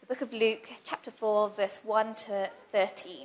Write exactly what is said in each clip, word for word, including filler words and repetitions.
Book of Luke, chapter four, verse one to thirteen.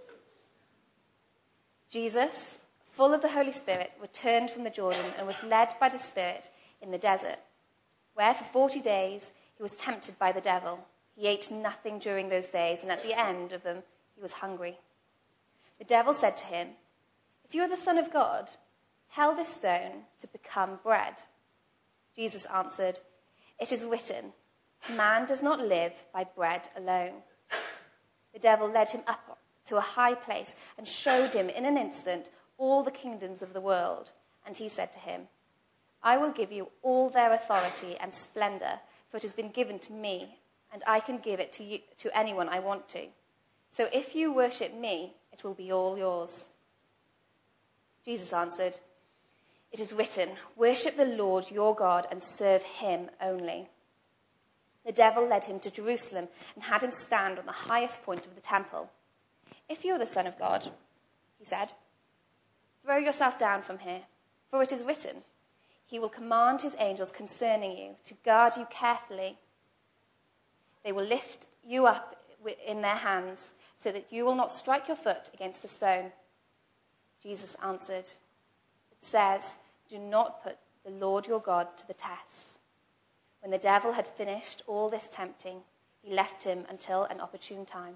Jesus, full of the Holy Spirit, returned from the Jordan and was led by the Spirit in the desert, where for forty days he was tempted by the devil. He ate nothing during those days, and at the end of them he was hungry. The devil said to him, "If you are the Son of God, tell this stone to become bread." Jesus answered, "It is written, man does not live by bread alone." The devil led him up to a high place and showed him in an instant all the kingdoms of the world. And he said to him, "I will give you all their authority and splendor, for it has been given to me, and I can give it to you, to anyone I want to. So if you worship me, it will be all yours." Jesus answered, "It is written, worship the Lord your God and serve him only." The devil led him to Jerusalem and had him stand on the highest point of the temple. "If you are the Son of God," he said, "throw yourself down from here, for it is written, he will command his angels concerning you to guard you carefully. They will lift you up in their hands so that you will not strike your foot against a stone." Jesus answered, "It says, do not put the Lord your God to the test." When the devil had finished all this tempting, he left him until an opportune time.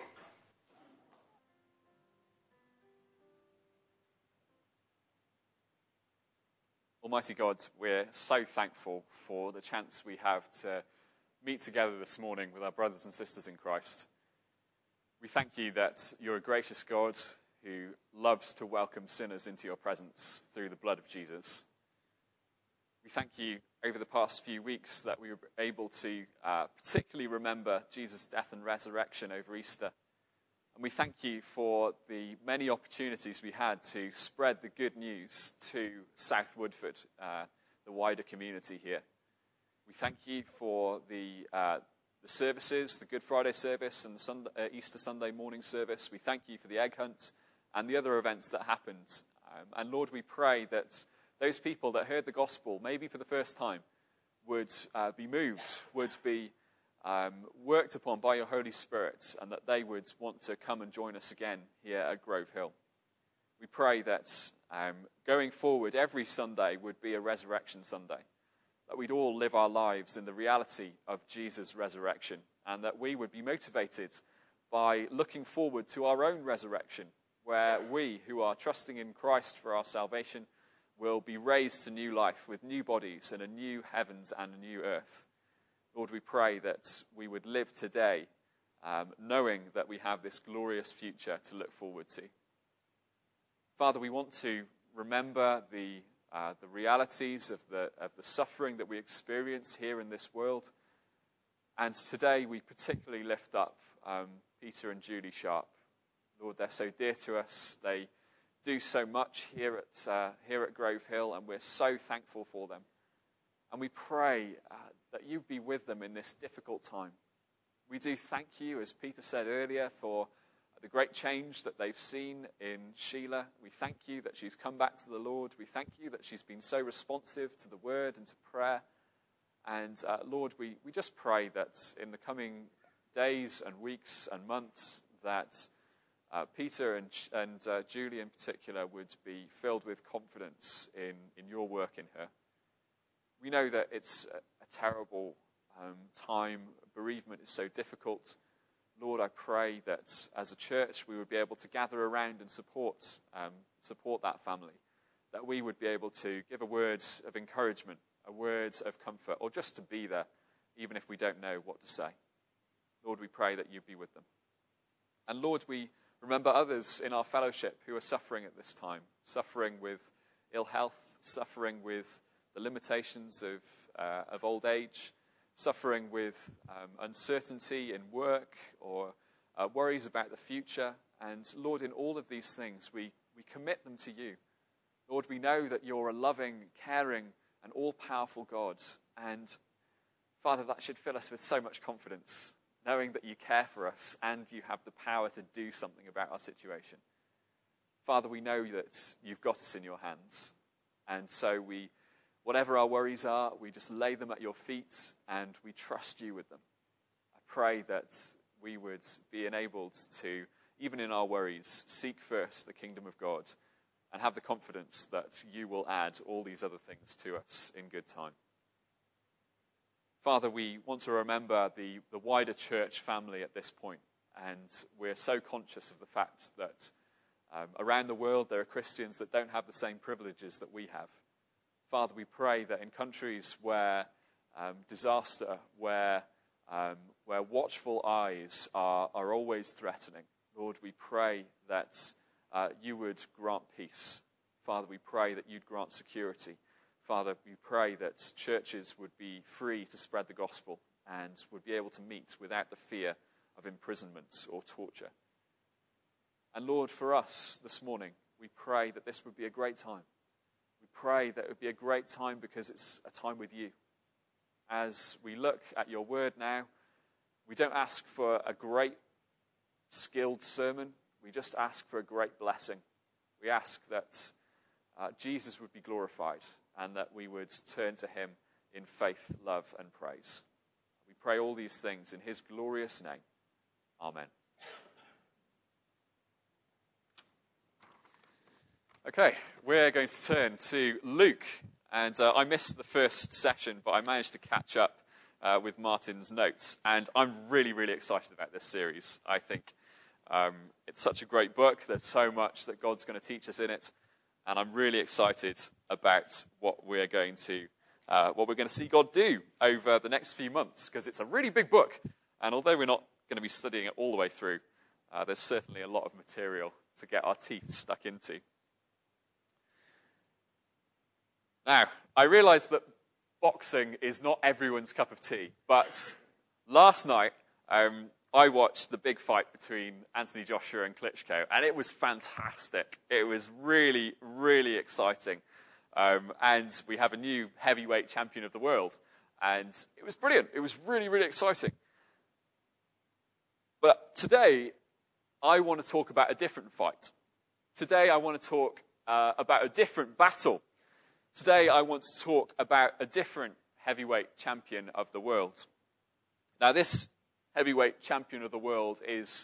Almighty God, we're so thankful for the chance we have to meet together this morning with our brothers and sisters in Christ. We thank you that you're a gracious God who loves to welcome sinners into your presence through the blood of Jesus. We thank you over the past few weeks that we were able to uh, particularly remember Jesus' death and resurrection over Easter. And we thank you for the many opportunities we had to spread the good news to South Woodford, uh, the wider community here. We thank you for the uh, the services, the Good Friday service and the Sunday, uh, Easter Sunday morning service. We thank you for the egg hunt and the other events that happened. Um, and Lord, we pray that those people that heard the gospel, maybe for the first time, would uh, be moved, would be um, worked upon by your Holy Spirit, and that they would want to come and join us again here at Grove Hill. We pray that um, going forward, every Sunday would be a resurrection Sunday, that we'd all live our lives in the reality of Jesus' resurrection, and that we would be motivated by looking forward to our own resurrection, where we who are trusting in Christ for our salvation will be raised to new life with new bodies and a new heavens and a new earth. Lord, we pray that we would live today um, knowing that we have this glorious future to look forward to. Father, we want to remember the uh, the realities of the of the suffering that we experience here in this world. And today we particularly lift up um, Peter and Julie Sharp. Lord, they're so dear to us. They do so much here at uh, here at Grove Hill, and we're so thankful for them. And we pray uh, that you be with them in this difficult time. We do thank you, as Peter said earlier, for the great change that they've seen in Sheila. We thank you that she's come back to the Lord. We thank you that she's been so responsive to the word and to prayer. And uh, Lord, we, we just pray that in the coming days and weeks and months that uh, Peter and, and uh, Julie in particular would be filled with confidence in, in your work in her. We know that it's a, a terrible um, time. Bereavement is so difficult. Lord, I pray that as a church we would be able to gather around and support um, support that family, that we would be able to give a word of encouragement, a word of comfort, or just to be there, even if we don't know what to say. Lord, we pray that you be with them. And Lord, we remember others in our fellowship who are suffering at this time, suffering with ill health, suffering with the limitations of uh, of old age, suffering with um, uncertainty in work or uh, worries about the future. And Lord, in all of these things, we, we commit them to you. Lord, we know that you're a loving, caring, and all-powerful God. And Father, that should fill us with so much confidence, knowing that you care for us and you have the power to do something about our situation. Father, we know that you've got us in your hands. And so we whatever our worries are, we just lay them at your feet and we trust you with them. I pray that we would be enabled to, even in our worries, seek first the kingdom of God and have the confidence that you will add all these other things to us in good time. Father, we want to remember the, the wider church family at this point, and we're so conscious of the fact that um, around the world there are Christians that don't have the same privileges that we have. Father, we pray that in countries where um, disaster, where um, where watchful eyes are, are always threatening, Lord, we pray that uh, you would grant peace. Father, we pray that you'd grant security. Father, we pray that churches would be free to spread the gospel and would be able to meet without the fear of imprisonment or torture. And Lord, for us this morning, we pray that this would be a great time. We pray that it would be a great time because it's a time with you. As we look at your word now, we don't ask for a great, skilled sermon. We just ask for a great blessing. We ask that uh, Jesus would be glorified and that we would turn to him in faith, love, and praise. We pray all these things in his glorious name. Amen. Okay, we're going to turn to Luke. And uh, I missed the first session, but I managed to catch up uh, with Martin's notes. And I'm really, really excited about this series. I think um, it's such a great book. There's so much that God's going to teach us in it. And I'm really excited about what we're going to uh, what we're going to see God do over the next few months, because it's a really big book. And although we're not going to be studying it all the way through, uh, there's certainly a lot of material to get our teeth stuck into. Now, I realise that boxing is not everyone's cup of tea, but last night um, I watched the big fight between Anthony Joshua and Klitschko, and it was fantastic. It was really, really exciting. Um, and we have a new heavyweight champion of the world, and it was brilliant. It was really, really exciting. But today, I want to talk about a different fight. Today, I want to talk uh, about a different battle. Today, I want to talk about a different heavyweight champion of the world. Now, this heavyweight champion of the world is,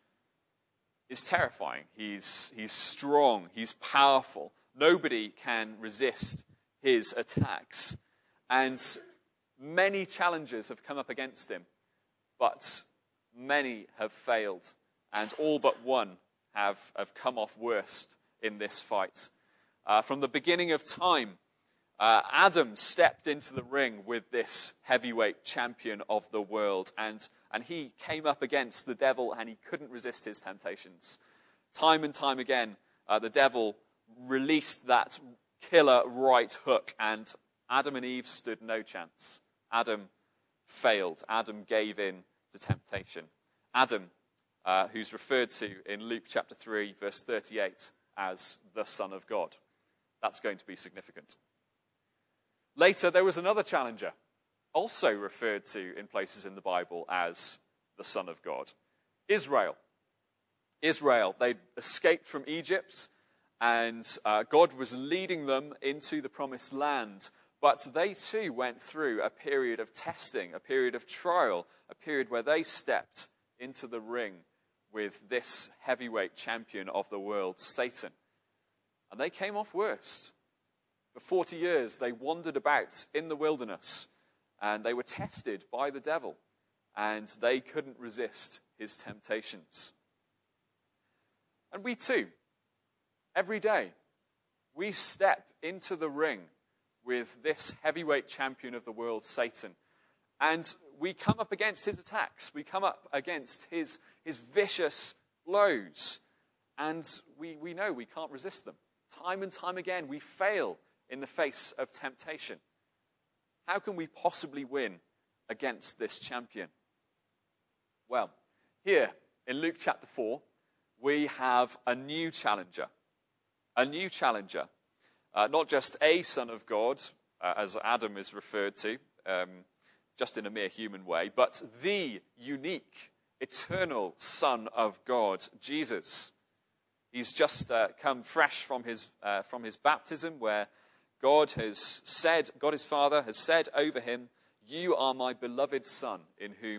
is terrifying. He's, he's strong. He's powerful. Nobody can resist his attacks. And many challengers have come up against him, but many have failed. And all but one have, have come off worst in this fight. Uh, from the beginning of time, uh, Adam stepped into the ring with this heavyweight champion of the world, and, and he came up against the devil, and he couldn't resist his temptations. Time and time again, uh, the devil released that killer right hook, and Adam and Eve stood no chance. Adam failed. Adam gave in to temptation. Adam, uh, who's referred to in Luke chapter three, verse thirty-eight, as the Son of God. That's going to be significant. Later, there was another challenger, also referred to in places in the Bible as the Son of God. Israel. Israel, they'd escaped from Egypt, and uh, God was leading them into the promised land. But they too went through a period of testing, a period of trial, a period where they stepped into the ring with this heavyweight champion of the world, Satan. And they came off worst. For forty years, they wandered about in the wilderness, and they were tested by the devil, and they couldn't resist his temptations. And we too, every day, we step into the ring with this heavyweight champion of the world, Satan, and we come up against his attacks. We come up against his, his vicious blows, and we, we know we can't resist them. Time and time again, we fail in the face of temptation. How can we possibly win against this champion? Well, here in Luke chapter four, we have a new challenger. A new challenger. Uh, not just a son of God, uh, as Adam is referred to, um, just in a mere human way, but the unique, eternal Son of God, Jesus. He's just uh, come fresh from his uh, from his baptism, where God has said, God his Father has said over him, "You are my beloved Son, in whom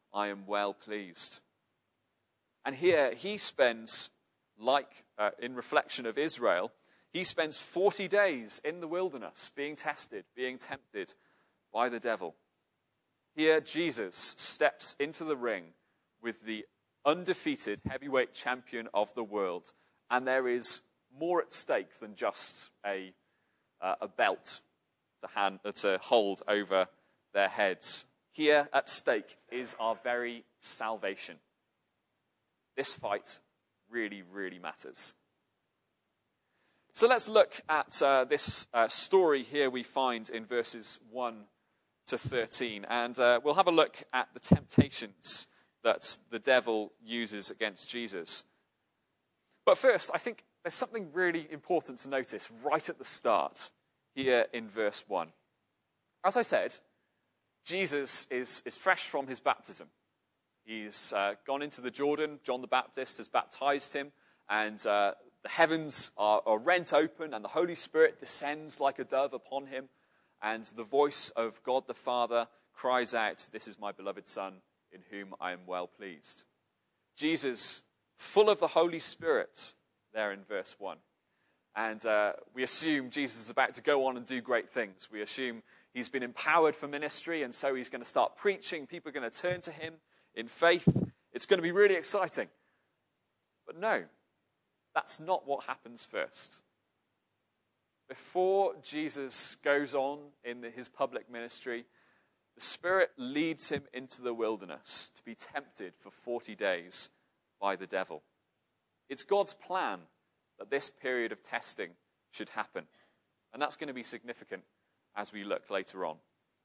I am well pleased. And here he spends, like uh, in reflection of Israel, he spends forty days in the wilderness being tested, being tempted by the devil. Here Jesus steps into the ring with the undefeated heavyweight champion of the world, and there is more at stake than just a, uh, a belt to, hand, uh, to hold over their heads. Here at stake is our very salvation. This fight really, really matters. So let's look at uh, this uh, story here we find in verses one to thirteen. And uh, we'll have a look at the temptations that the devil uses against Jesus. But first, I think there's something really important to notice right at the start here in verse one. As I said, Jesus is, is fresh from his baptism. He's uh, gone into the Jordan. John the Baptist has baptized him, and uh, the heavens are, are rent open, and the Holy Spirit descends like a dove upon him, and the voice of God the Father cries out, "This is my beloved Son, in whom I am well pleased." Jesus, full of the Holy Spirit, there in verse one. And uh, we assume Jesus is about to go on and do great things. We assume he's been empowered for ministry, and so he's going to start preaching. People are going to turn to him in faith. It's going to be really exciting. But no, that's not what happens first. Before Jesus goes on in his public ministry, the Spirit leads him into the wilderness to be tempted for forty days by the devil. It's God's plan that this period of testing should happen. And that's going to be significant as we look later on.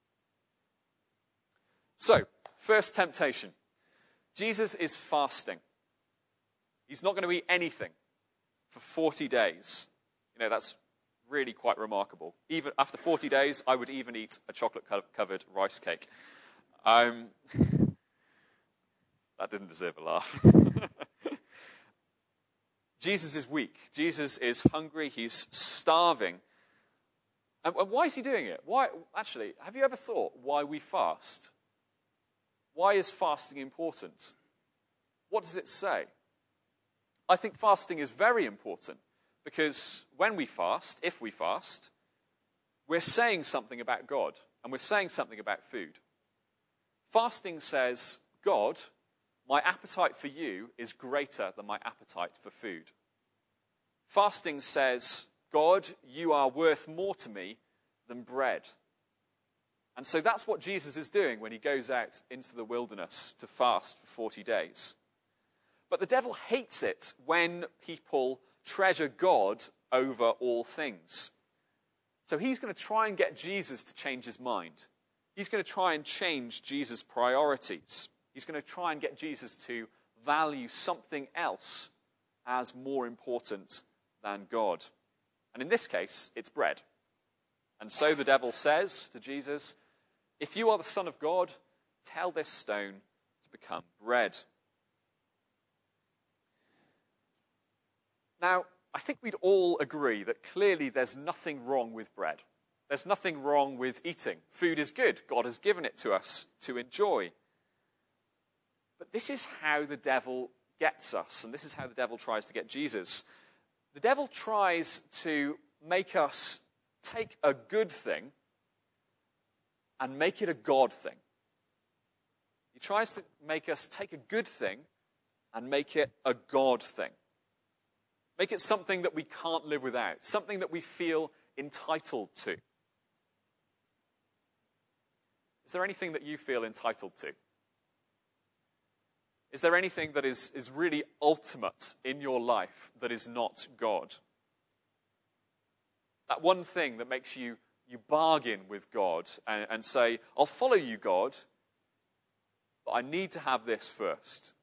So, first temptation. Jesus is fasting. He's not going to eat anything for forty days. You know, that's really quite remarkable. Even after forty days, I would even eat a chocolate-covered rice cake. Um, that didn't deserve a laugh. Jesus is weak. Jesus is hungry. He's starving. And why is he doing it? Why? Actually, have you ever thought why we fast? Why is fasting important? What does it say? I think fasting is very important because when we fast, if we fast, we're saying something about God and we're saying something about food. Fasting says, God, my appetite for you is greater than my appetite for food. Fasting says, God, you are worth more to me than bread. And so that's what Jesus is doing when he goes out into the wilderness to fast for forty days. But the devil hates it when people treasure God over all things. So he's going to try and get Jesus to change his mind. He's going to try and change Jesus' priorities. He's going to try and get Jesus to value something else as more important than God. And in this case, it's bread. And so the devil says to Jesus, if you are the Son of God, tell this stone to become bread. Now, I think we'd all agree that clearly there's nothing wrong with bread. There's nothing wrong with eating. Food is good. God has given it to us to enjoy. But this is how the devil gets us, and this is how the devil tries to get Jesus. The devil tries to make us take a good thing and make it a God thing. He tries to make us take a good thing and make it a God thing. Make it something that we can't live without, something that we feel entitled to. Is there anything that you feel entitled to? Is there anything that is, is really ultimate in your life that is not God? That one thing that makes you, you bargain with God and, and say, I'll follow you, God, but I need to have this first.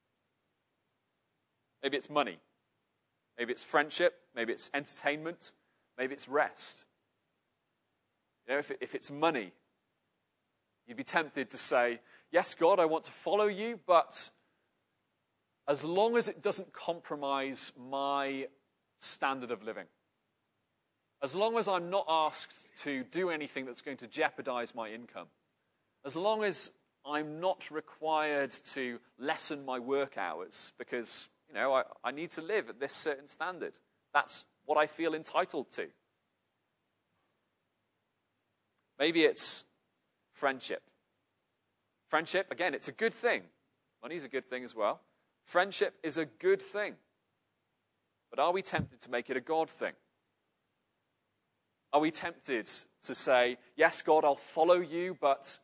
Maybe it's money. Maybe it's friendship. Maybe it's entertainment. Maybe it's rest. You know, if, it, if it's money, you'd be tempted to say, yes, God, I want to follow you, but as long as it doesn't compromise my standard of living. As long as I'm not asked to do anything that's going to jeopardize my income. As long as I'm not required to lessen my work hours because, you know, I, I need to live at this certain standard. That's what I feel entitled to. Maybe it's friendship. Friendship, again, it's a good thing. Money's a good thing as well. Friendship is a good thing. But are we tempted to make it a God thing? Are we tempted to say, yes, God, I'll follow you, but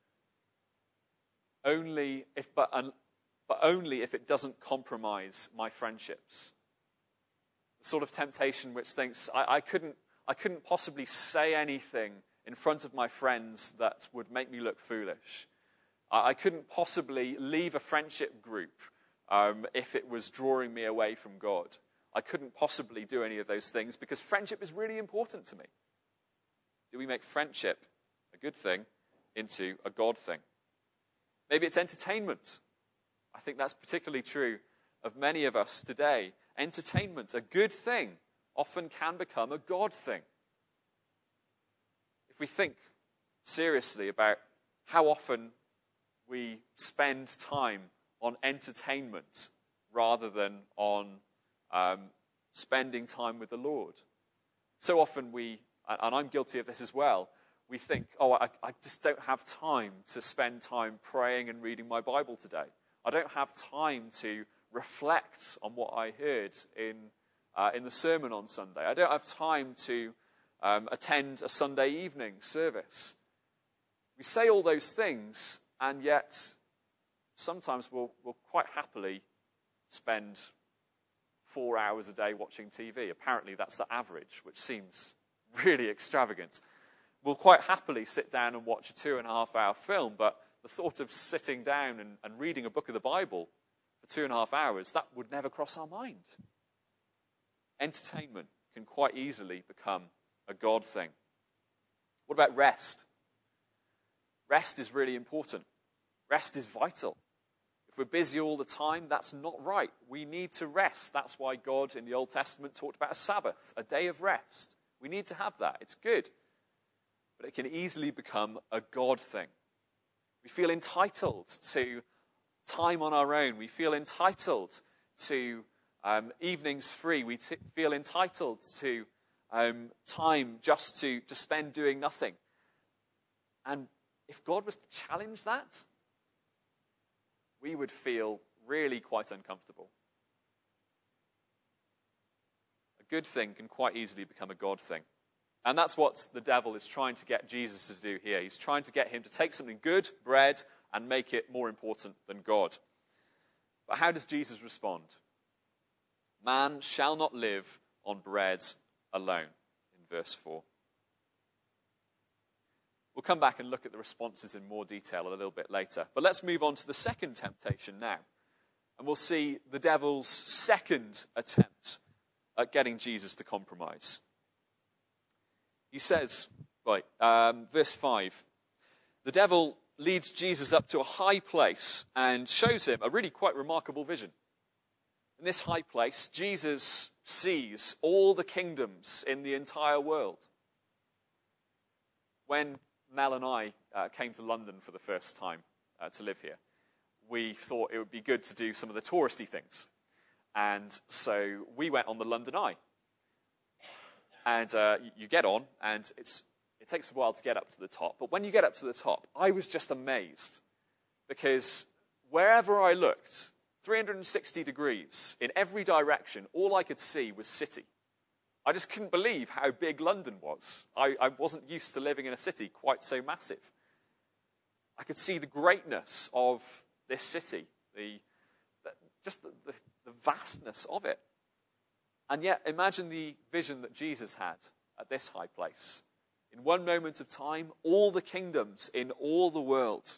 only if, but, um, but only if it doesn't compromise my friendships? The sort of temptation which thinks, I, I couldn't, I couldn't possibly say anything in front of my friends that would make me look foolish. I, I couldn't possibly leave a friendship group um, if it was drawing me away from God. I couldn't possibly do any of those things because friendship is really important to me. Do we make friendship, a good thing, into a God thing? Maybe it's entertainment. I think that's particularly true of many of us today. Entertainment, a good thing, often can become a God thing. If we think seriously about how often we spend time on entertainment rather than on um, spending time with the Lord. So often we, and I'm guilty of this as well, we think, oh, I, I just don't have time to spend time praying and reading my Bible today. I don't have time to reflect on what I heard in uh, in the sermon on Sunday. I don't have time to um, attend a Sunday evening service. We say all those things, and yet sometimes we'll, we'll quite happily spend four hours a day watching T V. Apparently that's the average, which seems really extravagant. We'll quite happily sit down and watch a two and a half hour film, but the thought of sitting down and, and reading a book of the Bible for two and a half hours, that would never cross our mind. Entertainment can quite easily become a God thing. What about rest? Rest is really important. Rest is vital. If we're busy all the time, that's not right. We need to rest. That's why God in the Old Testament talked about a Sabbath, a day of rest. We need to have that. It's good. But it can easily become a God thing. We feel entitled to time on our own. We feel entitled to um, evenings free. We t- feel entitled to um, time just to, to spend doing nothing. And if God was to challenge that, we would feel really quite uncomfortable. A good thing can quite easily become a God thing. And that's what the devil is trying to get Jesus to do here. He's trying to get him to take something good, bread, and make it more important than God. But how does Jesus respond? Man shall not live on bread alone, in verse four. We'll come back and look at the responses in more detail a little bit later. But let's move on to the second temptation now. And we'll see the devil's second attempt at getting Jesus to compromise. He says, right, um, verse five, the devil leads Jesus up to a high place and shows him a really quite remarkable vision. In this high place, Jesus sees all the kingdoms in the entire world. When Mel and I uh, came to London for the first time uh, to live here, we thought it would be good to do some of the touristy things. And so we went on the London Eye. And uh, you get on, and it's it takes a while to get up to the top. But when you get up to the top, I was just amazed. Because wherever I looked, three hundred sixty degrees, in every direction, all I could see was city. I just couldn't believe how big London was. I, I wasn't used to living in a city quite so massive. I could see the greatness of this city, the, the just the, the, the vastness of it. And yet, imagine the vision that Jesus had at this high place. In one moment of time, all the kingdoms in all the world.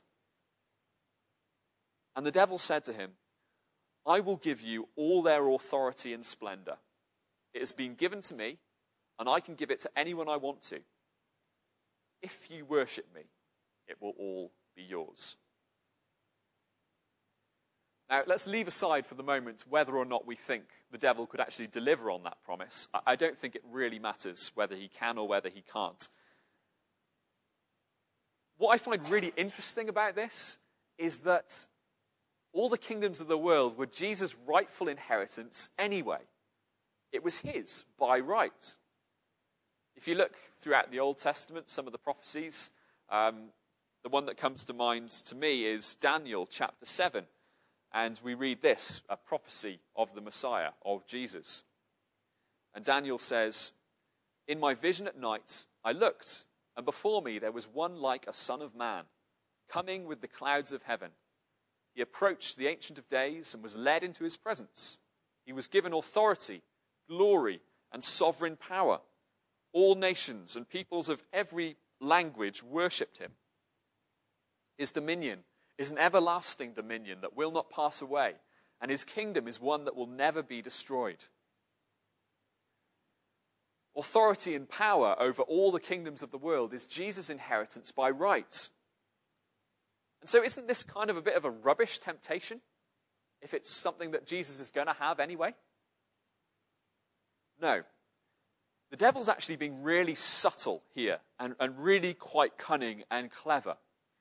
And the devil said to him, I will give you all their authority and splendor. It has been given to me, and I can give it to anyone I want to. If you worship me, it will all be yours. Now, let's leave aside for the moment whether or not we think the devil could actually deliver on that promise. I don't think it really matters whether he can or whether he can't. What I find really interesting about this is that all the kingdoms of the world were Jesus' rightful inheritance anyway. It was his by right. If you look throughout the Old Testament, some of the prophecies, um, the one that comes to mind to me is Daniel chapter seven. And we read this, a prophecy of the Messiah, of Jesus. And Daniel says, "In my vision at night I looked, and before me there was one like a son of man, coming with the clouds of heaven. He approached the Ancient of Days and was led into his presence. He was given authority, glory, and sovereign power. All nations and peoples of every language worshipped him. His dominion is an everlasting dominion that will not pass away, and his kingdom is one that will never be destroyed." Authority and power over all the kingdoms of the world is Jesus' inheritance by right. And so isn't this kind of a bit of a rubbish temptation, if it's something that Jesus is going to have anyway? No. The devil's actually being really subtle here, and, and really quite cunning and clever.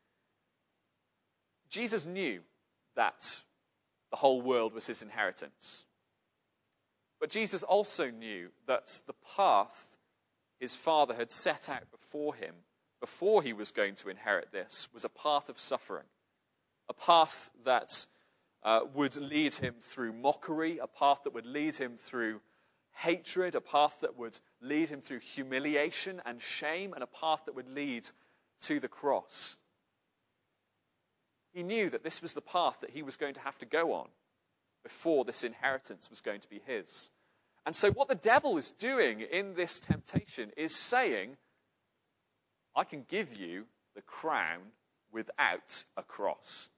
Jesus knew that the whole world was his inheritance. But Jesus also knew that the path his Father had set out before him, before he was going to inherit this, was a path of suffering. A path that uh, would lead him through mockery, a path that would lead him through hatred, a path that would lead him through humiliation and shame, and a path that would lead to the cross. He knew that this was the path that he was going to have to go on before this inheritance was going to be his. And so what the devil is doing in this temptation is saying, I can give you the crown without a cross.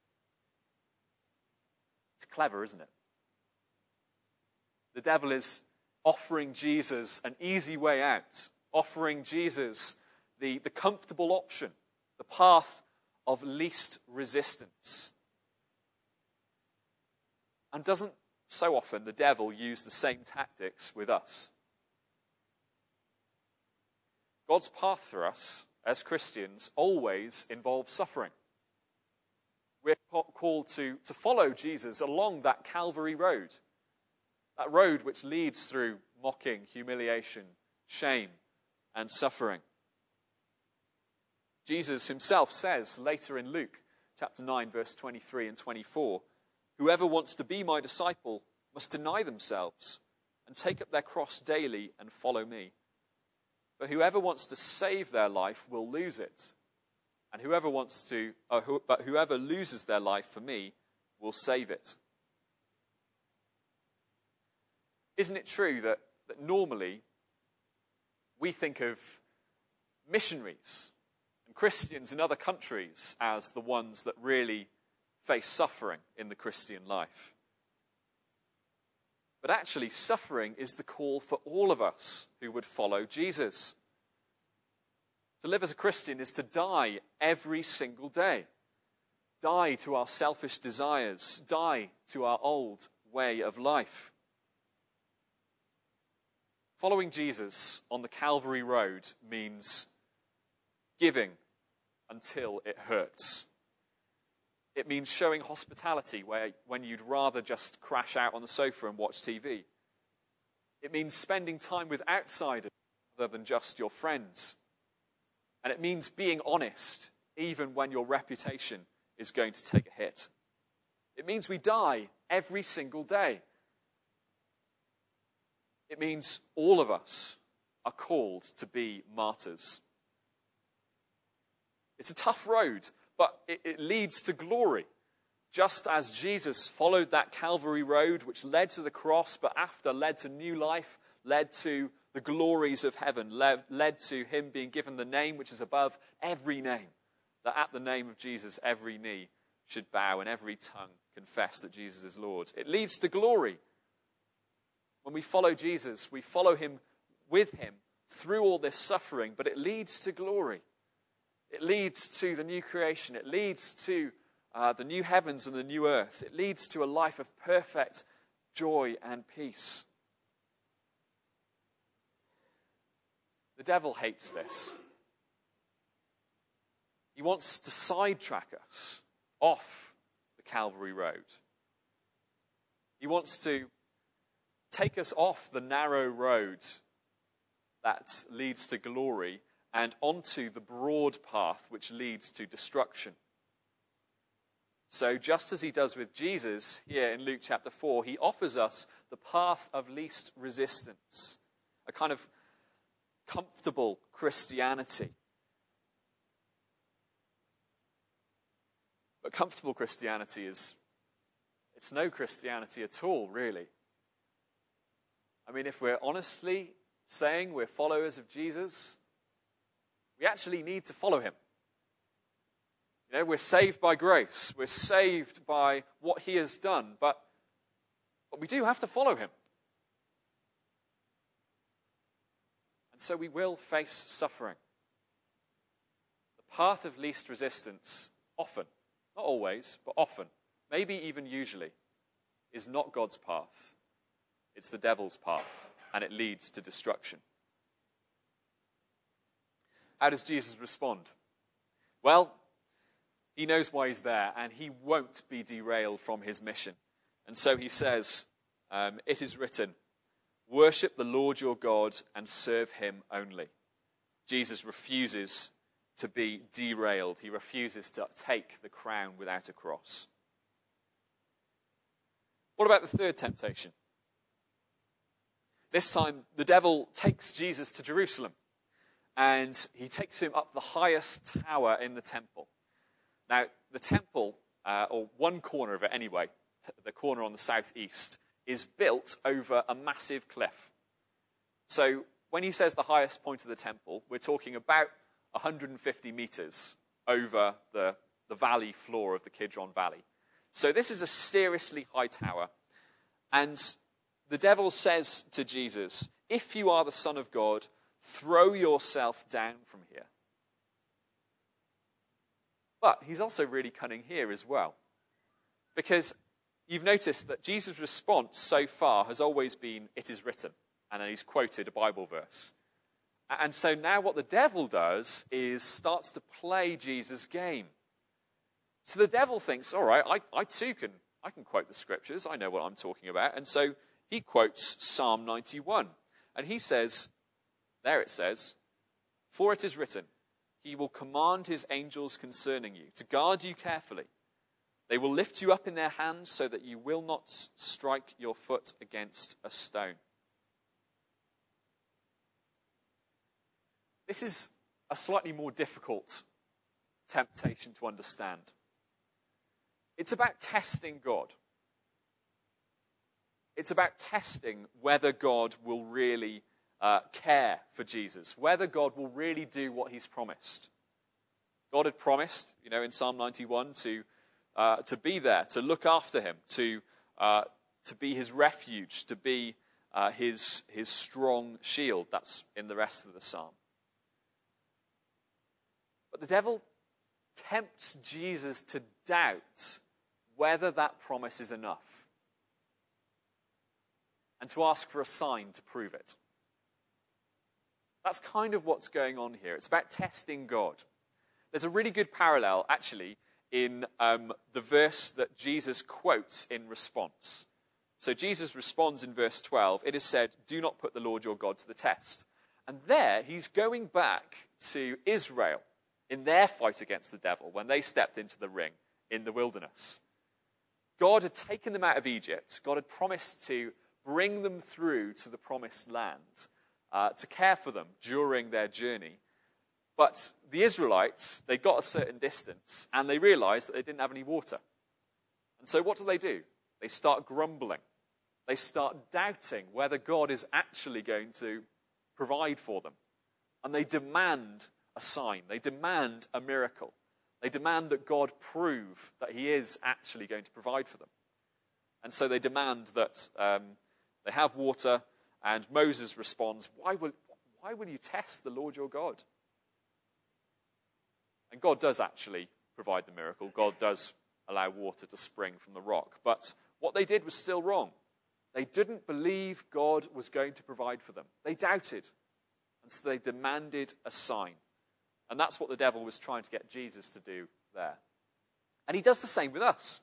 It's clever, isn't it? The devil is offering Jesus an easy way out, offering Jesus the, the comfortable option, the path of least resistance. And doesn't so often the devil use the same tactics with us? God's path for us as Christians always involves suffering. We're called to, to follow Jesus along that Calvary road, that road which leads through mocking, humiliation, shame, and suffering. Jesus himself says later in Luke chapter nine, verse twenty-three and twenty-four, "Whoever wants to be my disciple must deny themselves and take up their cross daily and follow me. But whoever wants to save their life will lose it. And whoever wants to, uh, who, but whoever loses their life for me will save it." Isn't it true that, that normally we think of missionaries and Christians in other countries as the ones that really face suffering in the Christian life? But actually, suffering is the call for all of us who would follow Jesus. To live as a Christian is to die every single day. Die to our selfish desires. Die to our old way of life. Following Jesus on the Calvary Road means giving until it hurts. It means showing hospitality where, when you'd rather just crash out on the sofa and watch T V. It means spending time with outsiders other than just your friends. And it means being honest even when your reputation is going to take a hit. It means we die every single day. It means all of us are called to be martyrs. It's a tough road, but it, it leads to glory. Just as Jesus followed that Calvary road, which led to the cross, but after led to new life, led to the glories of heaven, led, led to him being given the name which is above every name, that at the name of Jesus every knee should bow and every tongue confess that Jesus is Lord. It leads to glory. When we follow Jesus, we follow him with him through all this suffering, but it leads to glory. It leads to the new creation. It leads to uh, the new heavens and the new earth. It leads to a life of perfect joy and peace. The devil hates this. He wants to sidetrack us off the Calvary road. He wants to take us off the narrow road that leads to glory and onto the broad path which leads to destruction. So just as he does with Jesus here in Luke chapter four, he offers us the path of least resistance, a kind of comfortable Christianity. But comfortable Christianity is, it's no Christianity at all, really. I mean, if we're honestly saying we're followers of Jesus, we actually need to follow him. You know, we're saved by grace. We're saved by what he has done, but, but we do have to follow him. And so we will face suffering. The path of least resistance often, not always, but often, maybe even usually, is not God's path. It's the devil's path, and it leads to destruction. How does Jesus respond? Well, he knows why he's there, and he won't be derailed from his mission. And so he says, um, it is written, worship the Lord your God and serve him only. Jesus refuses to be derailed. He refuses to take the crown without a cross. What about the third temptation? This time, the devil takes Jesus to Jerusalem, and he takes him up the highest tower in the temple. Now, the temple, uh, or one corner of it anyway, t- the corner on the southeast, is built over a massive cliff. So when he says the highest point of the temple, we're talking about one hundred fifty meters over the, the valley floor of the Kidron Valley. So this is a seriously high tower. And the devil says to Jesus, if you are the Son of God, throw yourself down from here. But he's also really cunning here as well. Because you've noticed that Jesus' response so far has always been, it is written. And then he's quoted a Bible verse. And so now what the devil does is starts to play Jesus' game. So the devil thinks, all right, I, I too can, I can quote the scriptures. I know what I'm talking about. And so he quotes Psalm ninety-one. And he says, there it says, for it is written, he will command his angels concerning you, to guard you carefully. They will lift you up in their hands so that you will not strike your foot against a stone. This is a slightly more difficult temptation to understand. It's about testing God. It's about testing whether God will really uh, care for Jesus, whether God will really do what he's promised. God had promised, you know, in Psalm ninety-one to uh, to be there, to look after him, to uh, to be his refuge, to be uh, his his strong shield. That's in the rest of the psalm. But the devil tempts Jesus to doubt whether that promise is enough, and to ask for a sign to prove it. That's kind of what's going on here. It's about testing God. There's a really good parallel, actually, in um, the verse that Jesus quotes in response. So Jesus responds in verse twelve. It is said, do not put the Lord your God to the test. And there, he's going back to Israel in their fight against the devil when they stepped into the ring in the wilderness. God had taken them out of Egypt. God had promised to bring them through to the promised land, uh, to care for them during their journey. But the Israelites, they got a certain distance, and they realized that they didn't have any water. And so what do they do? They start grumbling. They start doubting whether God is actually going to provide for them. And they demand a sign. They demand a miracle. They demand that God prove that he is actually going to provide for them. And so they demand that um, they have water, and Moses responds, why will, why will you test the Lord your God? And God does actually provide the miracle. God does allow water to spring from the rock. But what they did was still wrong. They didn't believe God was going to provide for them. They doubted. And so they demanded a sign. And that's what the devil was trying to get Jesus to do there. And he does the same with us.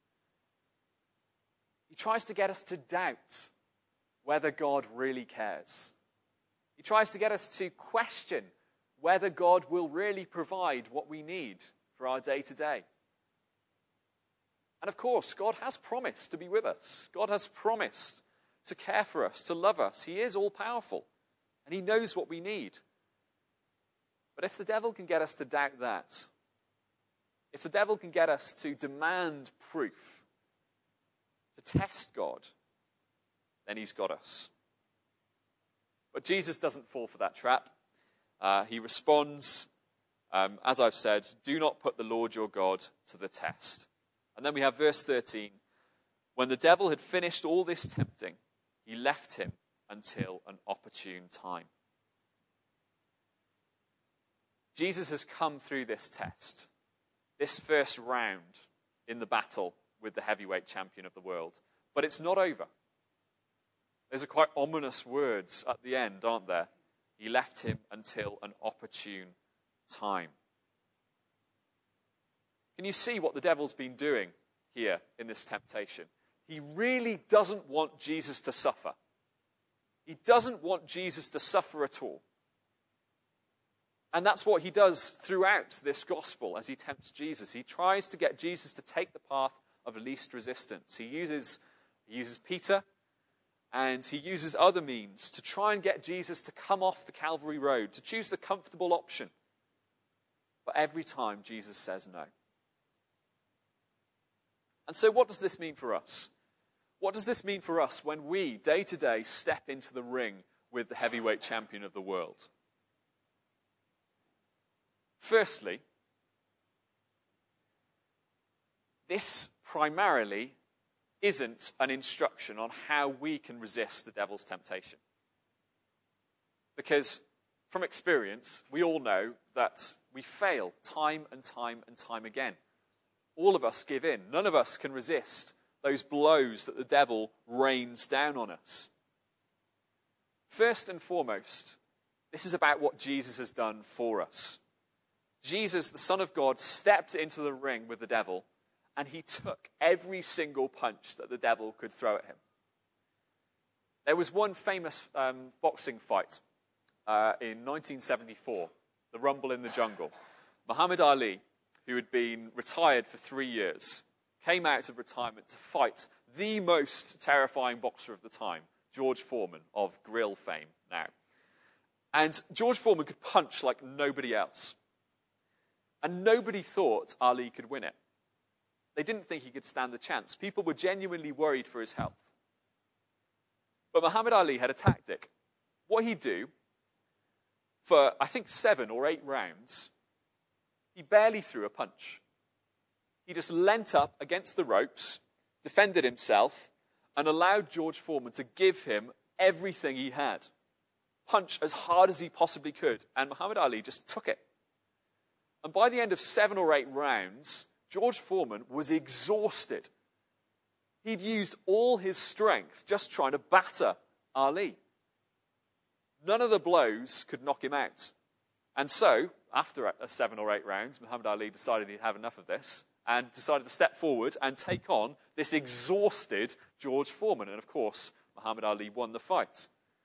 He tries to get us to doubt whether God really cares. He tries to get us to question whether God will really provide what we need for our day-to-day. And of course, God has promised to be with us. God has promised to care for us, to love us. He is all-powerful, and he knows what we need. But if the devil can get us to doubt that, if the devil can get us to demand proof, to test God, then he's got us. But Jesus doesn't fall for that trap. Uh, he responds, um, as I've said, do not put the Lord your God to the test. And then we have verse thirteen. When the devil had finished all this tempting, he left him until an opportune time. Jesus has come through this test, this first round in the battle with the heavyweight champion of the world. But it's not over. Those are quite ominous words at the end, aren't there? He left him until an opportune time. Can you see what the devil's been doing here in this temptation? He really doesn't want Jesus to suffer. He doesn't want Jesus to suffer at all. And that's what he does throughout this gospel as he tempts Jesus. He tries to get Jesus to take the path of least resistance. He uses, he uses Peter, and he uses other means to try and get Jesus to come off the Calvary road, to choose the comfortable option. But every time, Jesus says no. And so what does this mean for us? What does this mean for us when we, day to day, step into the ring with the heavyweight champion of the world? Firstly, this primarily isn't an instruction on how we can resist the devil's temptation. Because from experience, we all know that we fail time and time and time again. All of us give in. None of us can resist those blows that the devil rains down on us. First and foremost, this is about what Jesus has done for us. Jesus, the Son of God, stepped into the ring with the devil, and he took every single punch that the devil could throw at him. There was one famous um, boxing fight uh, in nineteen seventy-four, the Rumble in the Jungle. Muhammad Ali, who had been retired for three years, came out of retirement to fight the most terrifying boxer of the time, George Foreman of grill fame now. And George Foreman could punch like nobody else. And nobody thought Ali could win it. They didn't think he could stand the chance. People were genuinely worried for his health. But Muhammad Ali had a tactic. What he'd do, for I think seven or eight rounds, he barely threw a punch. He just leant up against the ropes, defended himself, and allowed George Foreman to give him everything he had. Punch as hard as he possibly could. And Muhammad Ali just took it. And by the end of seven or eight rounds, George Foreman was exhausted. He'd used all his strength just trying to batter Ali. None of the blows could knock him out. And so, after seven or eight rounds, Muhammad Ali decided he'd have enough of this and decided to step forward and take on this exhausted George Foreman. And of course, Muhammad Ali won the fight.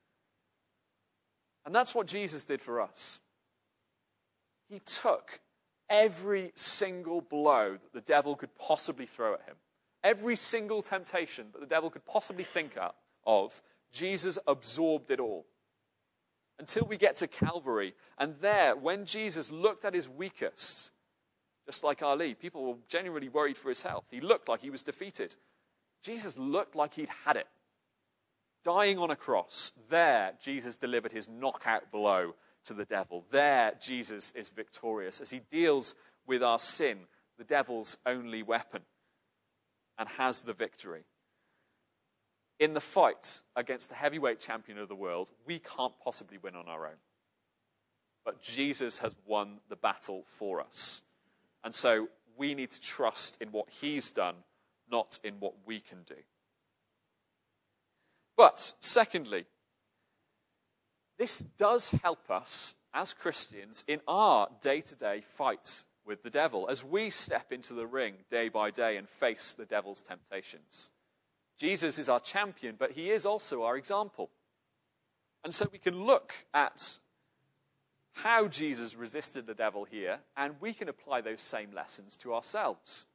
And that's what Jesus did for us. He took every single blow that the devil could possibly throw at him. Every single temptation that the devil could possibly think of, Jesus absorbed it all. Until we get to Calvary. And there, when Jesus looked at his weakest, just like Ali, people were genuinely worried for his health. He looked like he was defeated. Jesus looked like he'd had it. Dying on a cross, there Jesus delivered his knockout blow to the devil. There Jesus is victorious as he deals with our sin, the devil's only weapon, and has the victory. In the fight against the heavyweight champion of the world, we can't possibly win on our own. But Jesus has won the battle for us. And so we need to trust in what he's done, not in what we can do. But secondly, this does help us as Christians in our day-to-day fight with the devil, as we step into the ring day by day and face the devil's temptations. Jesus is our champion, but he is also our example. And so we can look at how Jesus resisted the devil here, and we can apply those same lessons to ourselves.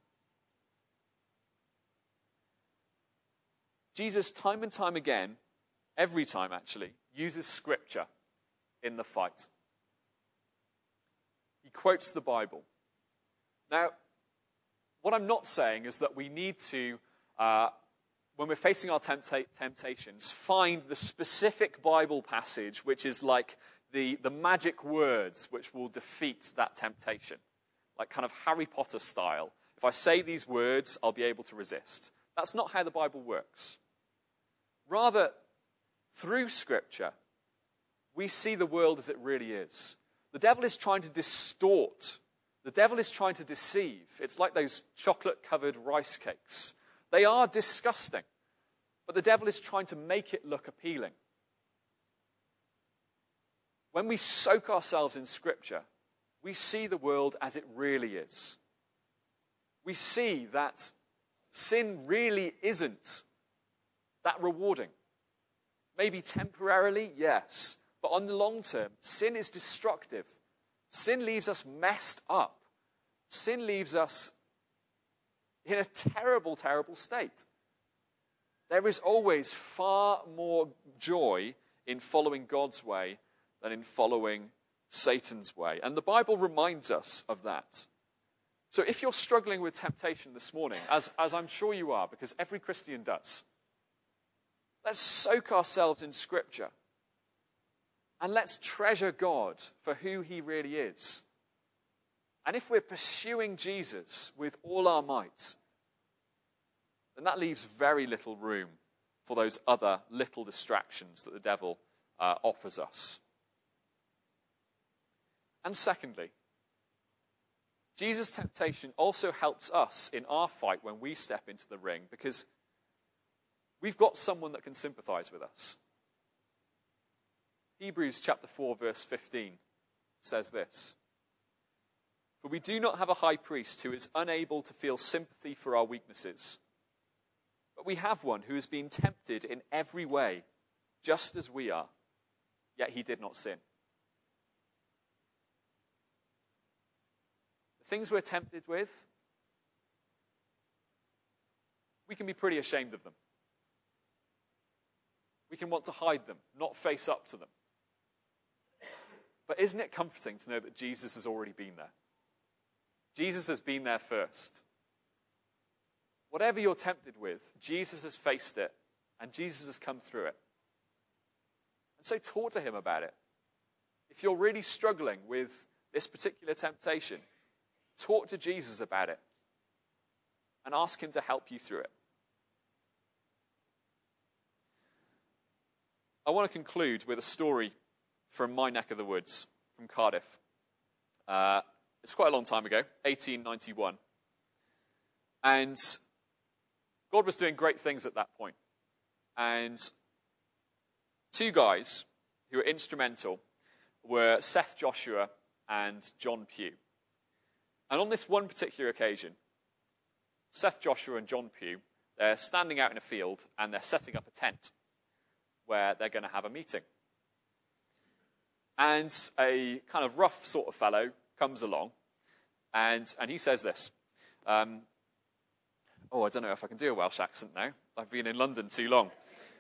Jesus, time and time again, every time actually, uses scripture in the fight. He quotes the Bible. Now, what I'm not saying is that we need to, uh, when we're facing our tempta- temptations, find the specific Bible passage which is like the, the magic words which will defeat that temptation. Like kind of Harry Potter style. If I say these words, I'll be able to resist. That's not how the Bible works. Rather, through Scripture, we see the world as it really is. The devil is trying to distort. The devil is trying to deceive. It's like those chocolate-covered rice cakes. They are disgusting, but the devil is trying to make it look appealing. When we soak ourselves in Scripture, we see the world as it really is. We see that sin really isn't that rewarding. Maybe temporarily, yes, but on the long term, sin is destructive. Sin leaves us messed up. Sin leaves us in a terrible, terrible state. There is always far more joy in following God's way than in following Satan's way. And the Bible reminds us of that. So if you're struggling with temptation this morning, as, as I'm sure you are, because every Christian does, let's soak ourselves in Scripture. And let's treasure God for who he really is. And if we're pursuing Jesus with all our might, then that leaves very little room for those other little distractions that the devil uh, offers us. And secondly, Jesus' temptation also helps us in our fight when we step into the ring, because we've got someone that can sympathize with us. Hebrews chapter four, verse fifteen says this: "For we do not have a high priest who is unable to feel sympathy for our weaknesses, but we have one who has been tempted in every way, just as we are, yet he did not sin." The things we're tempted with, we can be pretty ashamed of them. We can want to hide them, not face up to them. But isn't it comforting to know that Jesus has already been there? Jesus has been there first. Whatever you're tempted with, Jesus has faced it, and Jesus has come through it. And so talk to him about it. If you're really struggling with this particular temptation, talk to Jesus about it and ask him to help you through it. I want to conclude with a story from my neck of the woods, from Cardiff. Uh, it's quite a long time ago, eighteen ninety-one. And God was doing great things at that point. And two guys who were instrumental were Seth Joshua and John Pugh. And on this one particular occasion, Seth Joshua and John Pugh, they're standing out in a field and they're setting up a tent where they're going to have a meeting. And a kind of rough sort of fellow comes along, and, and he says this. Um, oh, I don't know if I can do a Welsh accent now. I've been in London too long.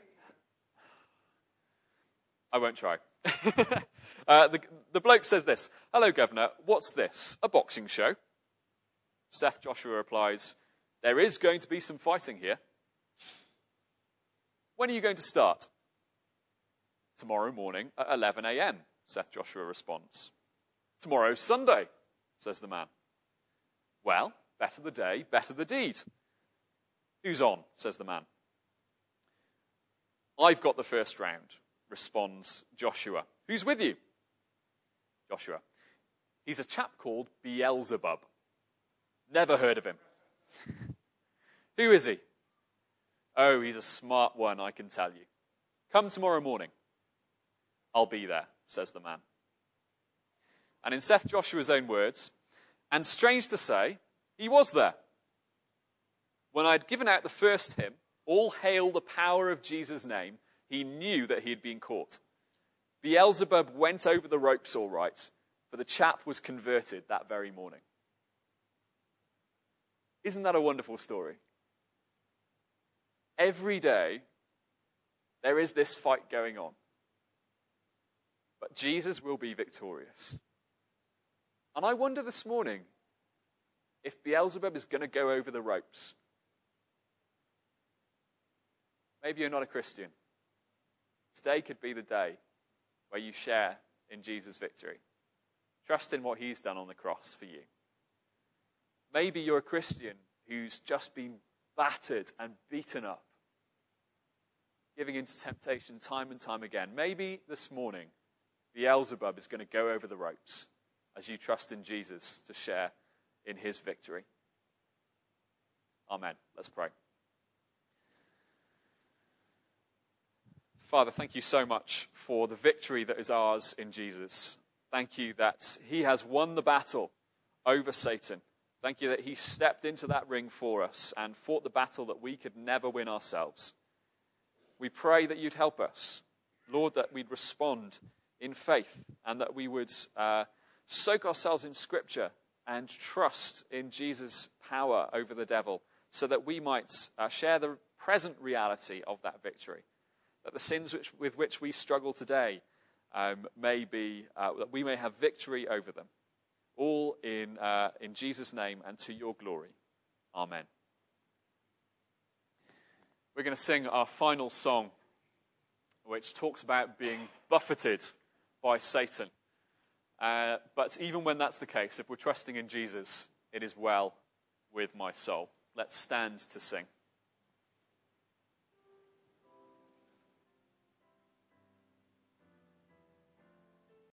I won't try. uh, the, the bloke says this: "Hello, Governor, what's this? A boxing show?" Seth Joshua replies, "There is going to be some fighting here." "When are you going to start?" "Tomorrow morning at eleven a.m, Seth Joshua responds. "Tomorrow's Sunday," says the man. "Well, better the day, better the deed." "Who's on?" says the man. "I've got the first round," responds Joshua. "Who's with you?" Joshua: "He's a chap called Beelzebub." "Never heard of him." "Who is he?" "Oh, he's a smart one, I can tell you. Come tomorrow morning." "I'll be there," says the man. And in Seth Joshua's own words, And strange to say, he was there. When I'd given out the first hymn, All Hail the Power of Jesus' Name, he knew that he had been caught. Beelzebub went over the ropes all right, for the chap was converted that very morning. Isn't that a wonderful story? Every day, there is this fight going on. But Jesus will be victorious. And I wonder this morning if Beelzebub is going to go over the ropes. Maybe you're not a Christian. Today could be the day where you share in Jesus' victory. Trust in what he's done on the cross for you. Maybe you're a Christian who's just been battered and beaten up, giving into temptation time and time again. Maybe this morning, Beelzebub is going to go over the ropes as you trust in Jesus to share in his victory. Amen. Let's pray. Father, thank you so much for the victory that is ours in Jesus. Thank you that he has won the battle over Satan. Thank you that he stepped into that ring for us and fought the battle that we could never win ourselves. We pray that you'd help us, Lord, that we'd respond in faith and that we would uh, soak ourselves in Scripture and trust in Jesus' power over the devil so that we might uh, share the present reality of that victory. That the sins which, with which we struggle today um, may be, uh, that we may have victory over them. All in, uh, in Jesus' name and to your glory. Amen. We're going to sing our final song, which talks about being buffeted by Satan. Uh, but even when that's the case, if we're trusting in Jesus, it is well with my soul. Let's stand to sing.